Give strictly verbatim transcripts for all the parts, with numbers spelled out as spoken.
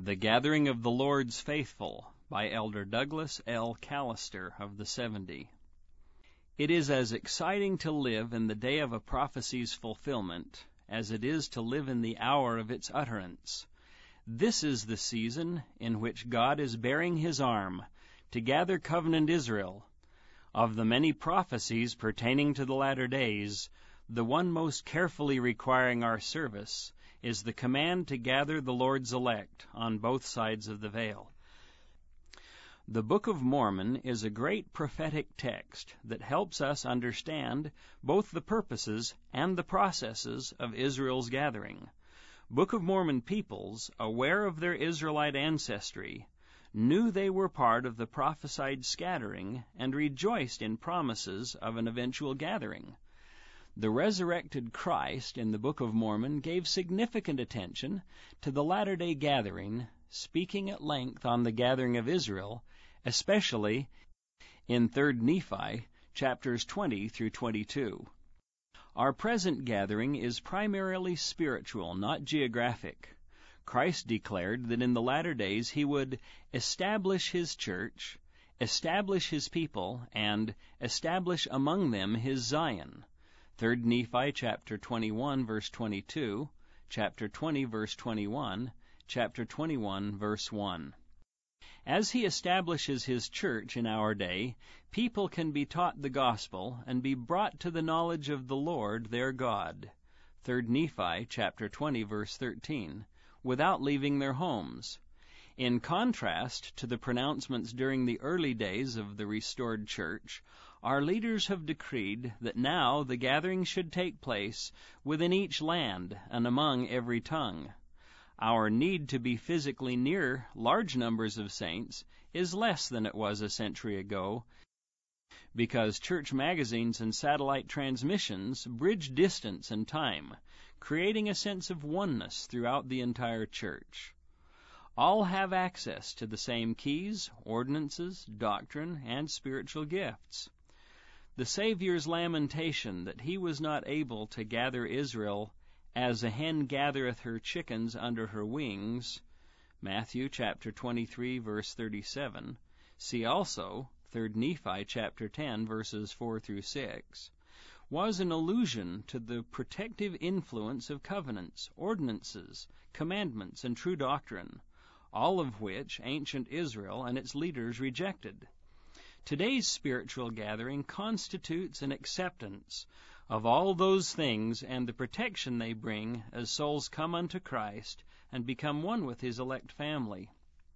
The Gathering of the Lord's Faithful by Elder Douglas L. Callister of the Seventy. It is as exciting to live in the day of a prophecy's fulfillment as it is to live in the hour of its utterance. This is the season in which God is baring His arm to gather covenant Israel. Of the many prophecies pertaining to the latter days, the one most carefully requiring our service is the command to gather the Lord's elect on both sides of the veil. The Book of Mormon is a great prophetic text that helps us understand both the purposes and the processes of Israel's gathering. Book of Mormon peoples, aware of their Israelite ancestry, knew they were part of the prophesied scattering and rejoiced in promises of an eventual gathering. The resurrected Christ in the Book of Mormon gave significant attention to the latter-day gathering, speaking at length on the gathering of Israel, especially in Third Nephi, chapters twenty through twenty-two. Our present gathering is primarily spiritual, not geographic. Christ declared that in the latter days He would establish His church, establish His people, and establish among them His Zion. Third Nephi chapter twenty-one, verse twenty-two, chapter twenty, verse twenty-one, chapter twenty-one, verse one. As He establishes His church in our day, people can be taught the gospel and be brought to the knowledge of the Lord their God. Third Nephi chapter twenty, verse thirteen, without leaving their homes. In contrast to the pronouncements during the early days of the restored church, our leaders have decreed that now the gathering should take place within each land and among every tongue. Our need to be physically near large numbers of saints is less than it was a century ago, because church magazines and satellite transmissions bridge distance and time, creating a sense of oneness throughout the entire church. All have access to the same keys, ordinances, doctrine, and spiritual gifts. The Savior's lamentation that He was not able to gather Israel as a hen gathereth her chickens under her wings, Matthew chapter twenty-three, verse thirty-seven. See also Third Nephi chapter ten, verses four through six, was an allusion to the protective influence of covenants, ordinances, commandments, and true doctrine, all of which ancient Israel and its leaders rejected. Today's spiritual gathering constitutes an acceptance of all those things and the protection they bring as souls come unto Christ and become one with His elect family.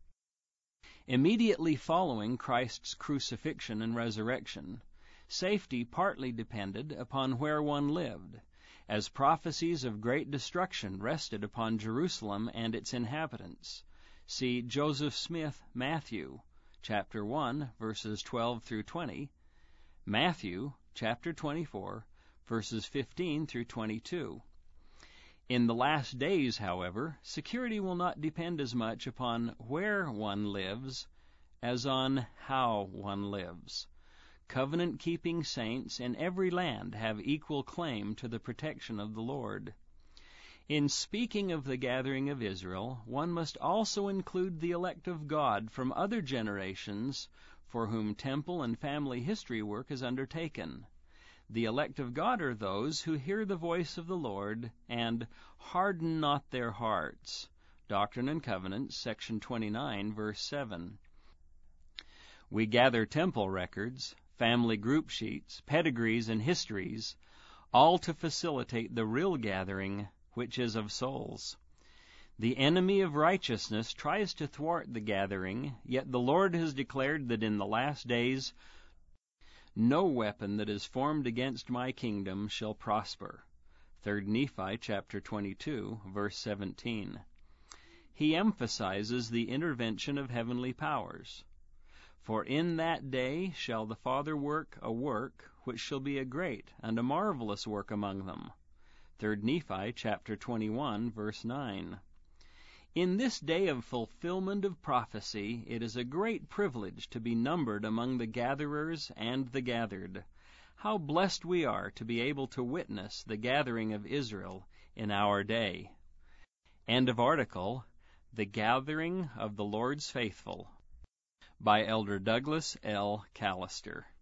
Immediately following Christ's crucifixion and resurrection, safety partly depended upon where one lived, as prophecies of great destruction rested upon Jerusalem and its inhabitants. See Joseph Smith, Matthew, chapter one, verses twelve through twenty, Matthew, chapter twenty-four, verses fifteen through twenty-two. In the last days, however, security will not depend as much upon where one lives as on how one lives. Covenant-keeping saints in every land have equal claim to the protection of the Lord. In speaking of the gathering of Israel, one must also include the elect of God from other generations for whom temple and family history work is undertaken. The elect of God are those who hear the voice of the Lord and harden not their hearts. Doctrine and Covenants, section twenty-nine, verse seven. We gather temple records, family group sheets, pedigrees, and histories, all to facilitate the real gathering, which is of souls. The enemy of righteousness tries to thwart the gathering, yet the Lord has declared that in the last days no weapon that is formed against my kingdom shall prosper. Third Nephi chapter twenty-two, verse seventeen. He emphasizes the intervention of heavenly powers. For in that day shall the Father work a work which shall be a great and a marvelous work among them. Third Nephi chapter twenty-one, verse nine. In this day of fulfillment of prophecy, it is a great privilege to be numbered among the gatherers and the gathered. How blessed we are to be able to witness the gathering of Israel in our day. End of article. The Gathering of the Lord's Faithful by Elder Douglas L. Callister.